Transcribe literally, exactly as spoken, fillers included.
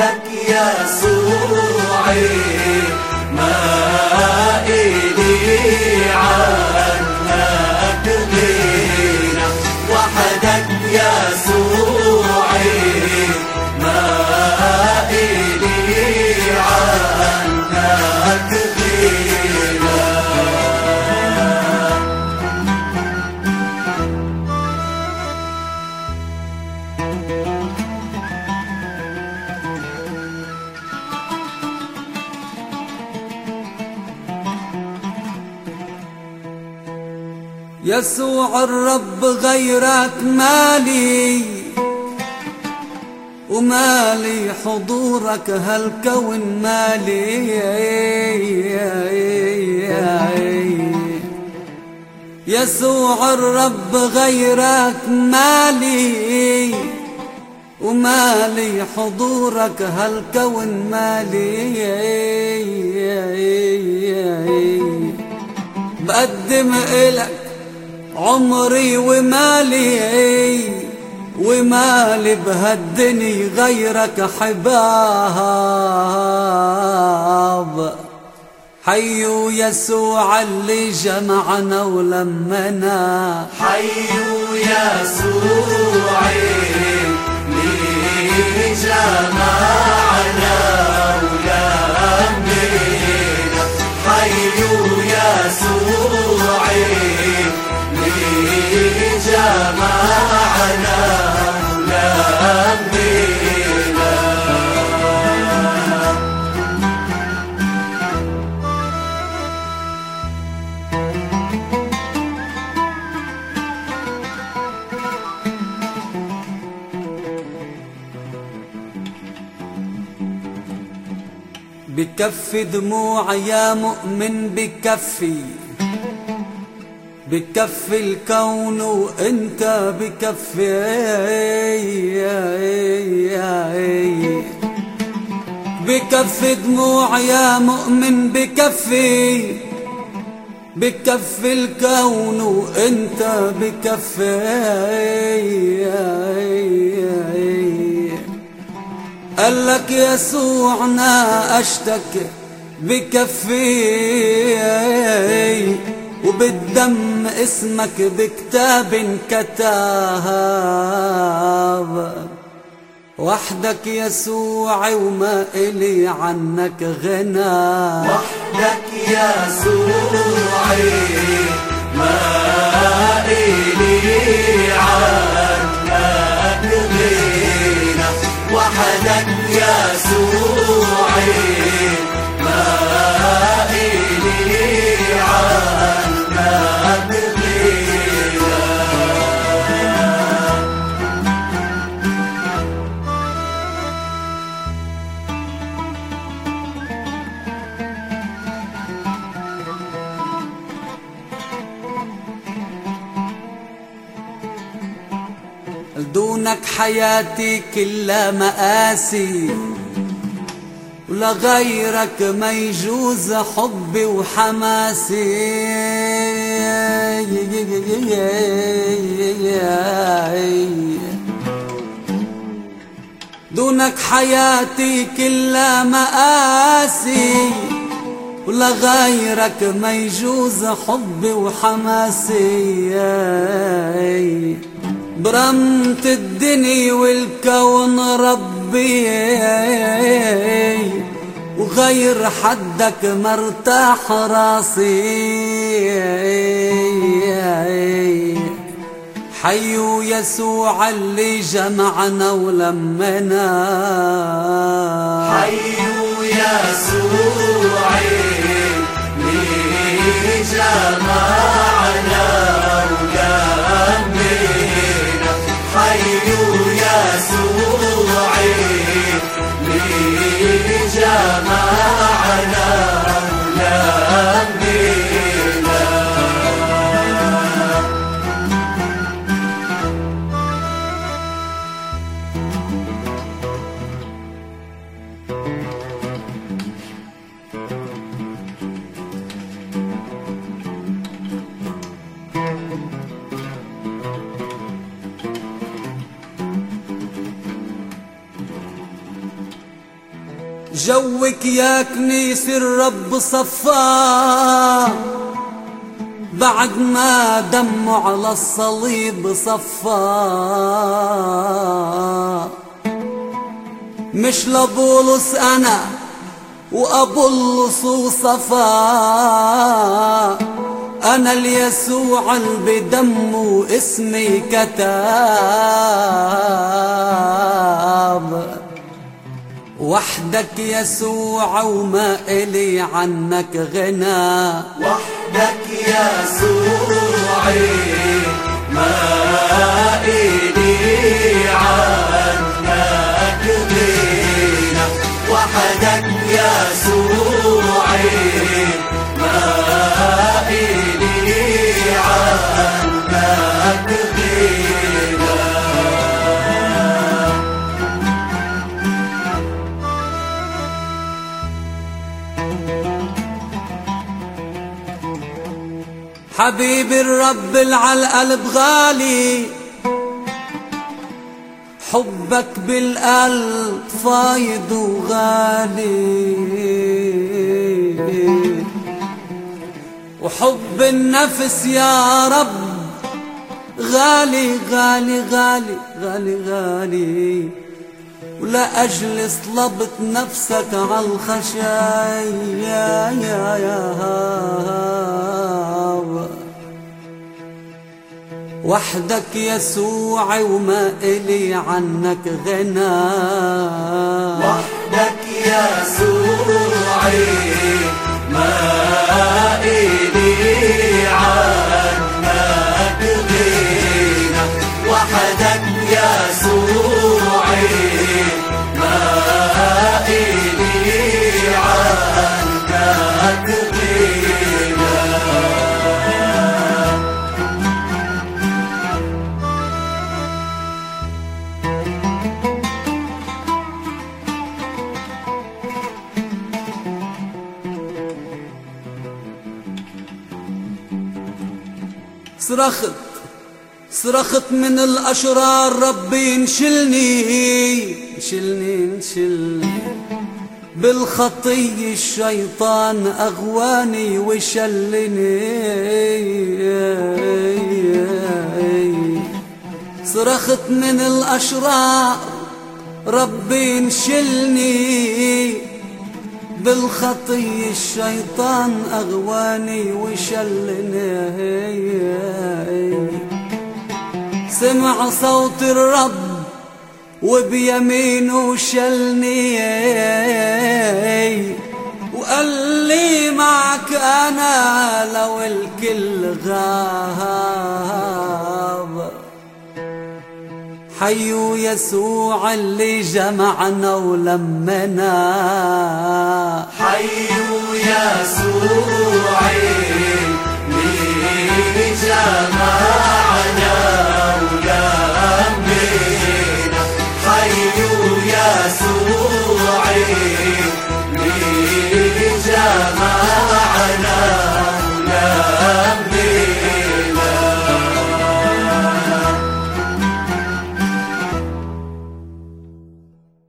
وحدك يسوعي ما إلي عنك غنى، وحدك يسوعي ما إلي عنك غنى. يسوع الرب غيرك مالي، ومالي حضورك هالكون مالي. يسوع الرب غيرك مالي، ومالي حضورك هالكون مالي. بقدم إلك عمري ومالي، ومالي بهالدني غيرك حباب. حيو يسوع اللي جمعنا ولمنا، حيو يسوعي اللي جمعنا ولمنا، حيو يسوعي اللي جمعنا ولمنا. بكفي دموع يا مؤمن، بكفي بكفي الكون وانت بكفي. بكفي دموع يا مؤمن، بكفي بكفي الكون وانت بكفي. قالك يسوعنا اشتكي بكفي، وبالدم اسمك بكتاب كتاب. وحدك يسوعي وما إلي عنك غنى، وحدك يسوعي ما إلي عنك غنى، وحدك يسوعي ما إلي عنك غنى. دونك حياتي كلها مآسي، ولغيرك ما يجوز حبي وحماسي. دونك حياتي كلها مآسي، ولغيرك ما يجوز حبي وحماسي. برمت الدنيا والكون ربي، وغير حدك مرتاح راسي. حيو يسوع اللي جمعنا ولمنا، حيو يسوعي اللي جمعنا ولمنا، حيو يسوعي اللي جمعنا ولمنا. جوك يا كنيس الرب صفا بعد ما دمه على الصليب صفا. مش لبولس انا وابولس وصفا، انا اليسوع اللي بدمه اسمي كتاب. وحدك يسوع وما إلي عنك غنى، وحدك يسوعي ما إلي عنك غنى. وحدك يسوعي ما إلي عنك غنى. حبيبي الرب العالقلب غالي، حبك بالقلب فايض وغالي، وحب النفس يا رب غالي غالي غالي غالي غالي. ولا أجل صلبت نفسك عالخشاي يا يا يا وحدك يسوع وما إلي عنك غنى. وحدك يسوعي ما إلي عنك غنى. وحدك يسوعي ما إلي عنك غنى. صرخت صرخت من الأشرار ربي انشلني انشلني انشلني. بالخطية الشيطان أغواني وشلني. صرخت من الأشرار ربي انشلني. بالخطية الشيطان أغواني وشلني. سمع صوت الرب وبيمينه شلني، وقال لي معك أنا لو الكل غاب. حيو يسوع اللي جمعنا ولمنا، حيو يسوعي اللي جمعنا